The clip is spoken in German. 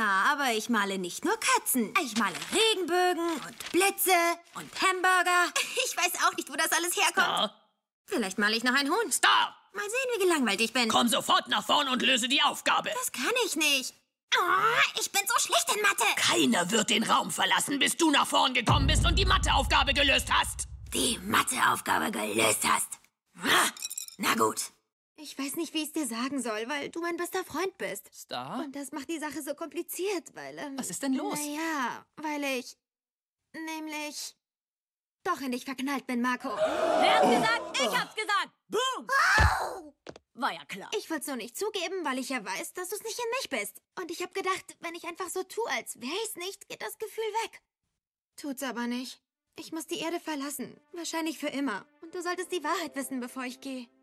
Ja, aber ich male nicht nur Katzen. Ich male Regenbögen und Blitze und Hamburger. Ich weiß auch nicht, wo das alles herkommt. Star, Vielleicht male ich noch einen Hund. Star, Mal sehen, wie gelangweilt ich bin. komm sofort nach vorn und löse die Aufgabe. Das kann ich nicht. Oh, ich bin so schlecht in Mathe. Keiner wird den Raum verlassen, bis du nach vorn gekommen bist und die Matheaufgabe gelöst hast. Die Matheaufgabe gelöst hast. Ah, na gut. Ich weiß nicht, wie ich es dir sagen soll, weil du mein bester Freund bist. Star? Und das macht die Sache so kompliziert, weil, Was ist denn los? Naja, weil ich nämlich doch in dich verknallt bin, Marco. Wer hat's gesagt? Ich hab's gesagt. Boom. War ja klar. Ich wollte es nur nicht zugeben, weil ich ja weiß, dass du es nicht in mich bist. Und ich habe gedacht, wenn ich einfach so tue, als wäre ich's nicht, geht das Gefühl weg. Tut's aber nicht. Ich muss die Erde verlassen. Wahrscheinlich für immer. Und du solltest die Wahrheit wissen, bevor ich gehe.